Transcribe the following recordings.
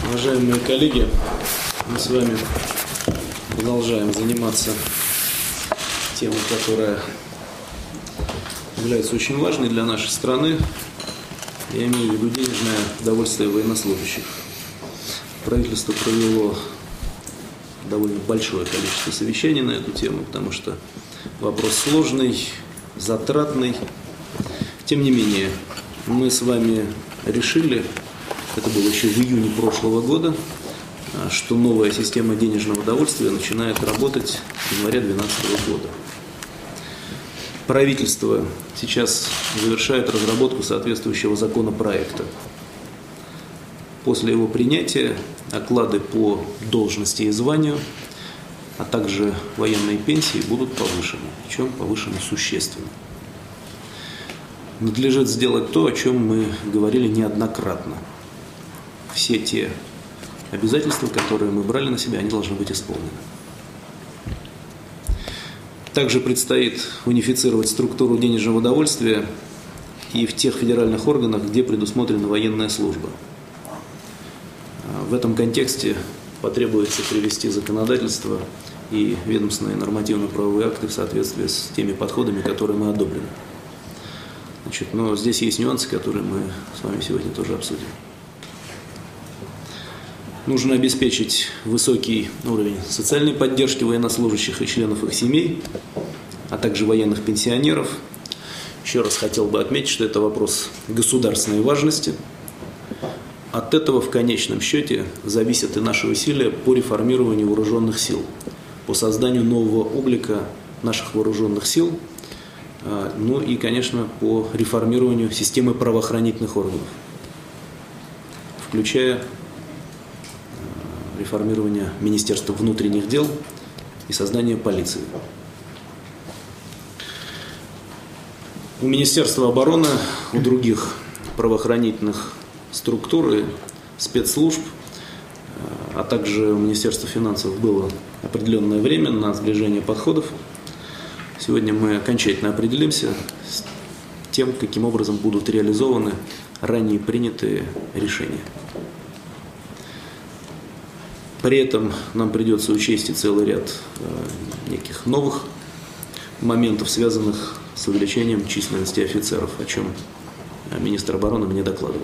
Уважаемые коллеги, мы с вами продолжаем заниматься темой, которая является очень важной для нашей страны. Я имею в виду денежное довольствие военнослужащих. Правительство провело довольно большое количество совещаний на эту тему, потому что вопрос сложный, затратный. Тем не менее, мы с вами решили, это было еще в июне прошлого года, что новая система денежного довольствия начинает работать с января 2012 года. Правительство сейчас завершает разработку соответствующего законопроекта. После его принятия оклады по должности и званию, а также военные пенсии будут повышены, причем повышены существенно. Надлежит сделать то, о чем мы говорили неоднократно. Все те обязательства, которые мы брали на себя, они должны быть исполнены. Также предстоит унифицировать структуру денежного довольствия и в тех федеральных органах, где предусмотрена военная служба. В этом контексте потребуется привести законодательство и ведомственные нормативно-правовые акты в соответствии с теми подходами, которые мы одобрили. Но здесь есть нюансы, которые мы с вами сегодня тоже обсудим. Нужно обеспечить высокий уровень социальной поддержки военнослужащих и членов их семей, а также военных пенсионеров. Еще раз хотел бы отметить, что это вопрос государственной важности. От этого в конечном счете зависят и наши усилия по реформированию вооруженных сил, по созданию нового облика наших вооруженных сил, ну и, конечно, по реформированию системы правоохранительных органов, включая реформирование Министерства внутренних дел и создание полиции. У Министерства обороны, у других правоохранительных структур и спецслужб, а также у Министерства финансов было определенное время на сближение подходов. Сегодня мы окончательно определимся с тем, каким образом будут реализованы ранее принятые решения. При этом нам придется учесть и целый ряд неких новых моментов, связанных с увеличением численности офицеров, о чем министр обороны мне докладывал.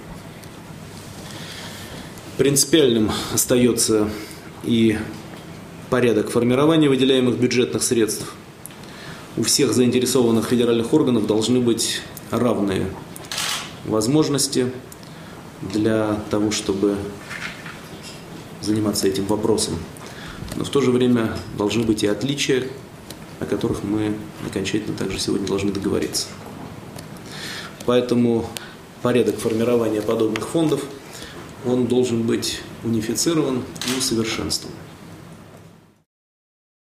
Принципиальным остается и порядок формирования выделяемых бюджетных средств. У всех заинтересованных федеральных органов должны быть равные возможности для того, чтобы заниматься этим вопросом. Но в то же время должны быть и отличия, о которых мы окончательно также сегодня должны договориться. Поэтому порядок формирования подобных фондов, он должен быть унифицирован и усовершенствован.